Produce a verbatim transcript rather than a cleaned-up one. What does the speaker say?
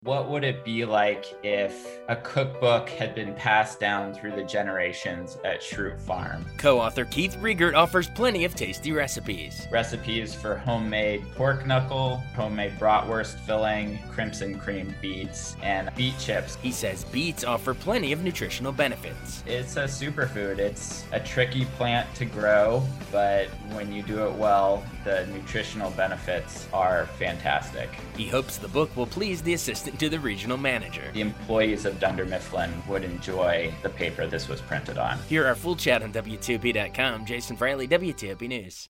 What would it be like if a cookbook had been passed down through the generations at Schrute Farm? Co-author Keith Riegert offers plenty of tasty recipes. Recipes for homemade pork knuckle, homemade bratwurst filling, crimson cream beets, and beet chips. He says beets offer plenty of nutritional benefits. It's a superfood. It's a tricky plant to grow, but when you do it well, the nutritional benefits are fantastic. He hopes the book will please the assistant to the regional manager. The employees of Dunder Mifflin would enjoy the paper this was printed on. Hear our full chat on W two O P dot com. Jason Fraley, W two O P News.